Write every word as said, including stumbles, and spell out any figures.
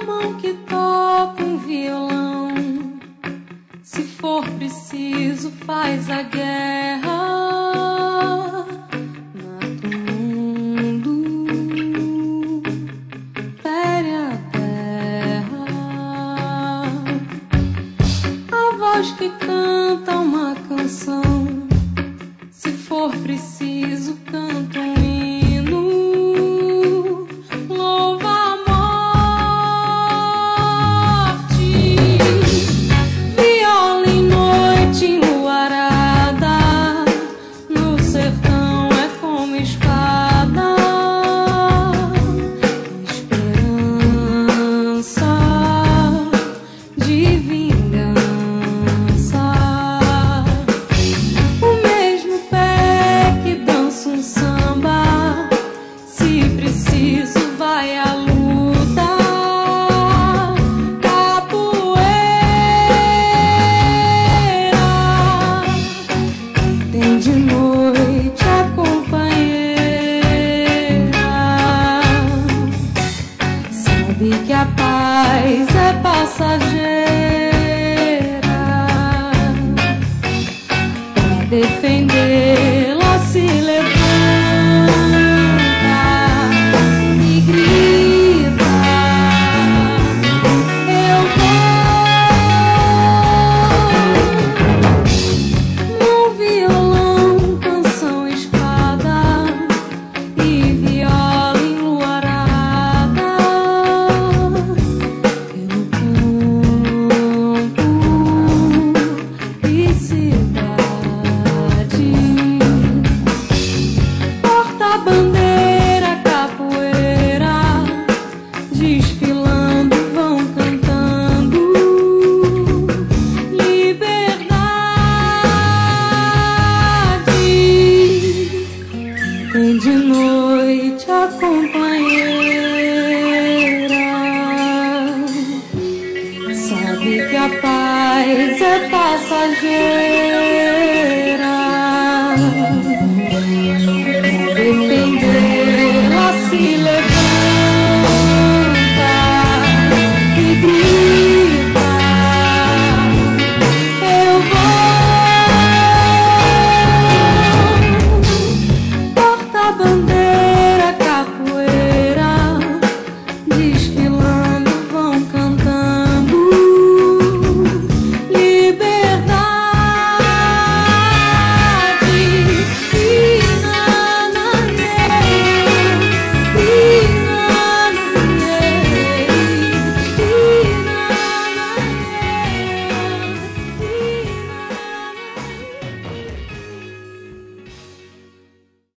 mão que toca um violão. Se for preciso, faz a guerra. Mata o mundo, fere a terra. A voz que canta uma canção. Se for preciso, canta um hino. Louva a morte. Viola em noite enluarada. No sertão é como espada. Esperança de vingança. O mesmo pé que dança um samba. Se preciso, vai à luta. Capoeira tem de noite a companheira. Sabe que a paz é passageira. Pra defender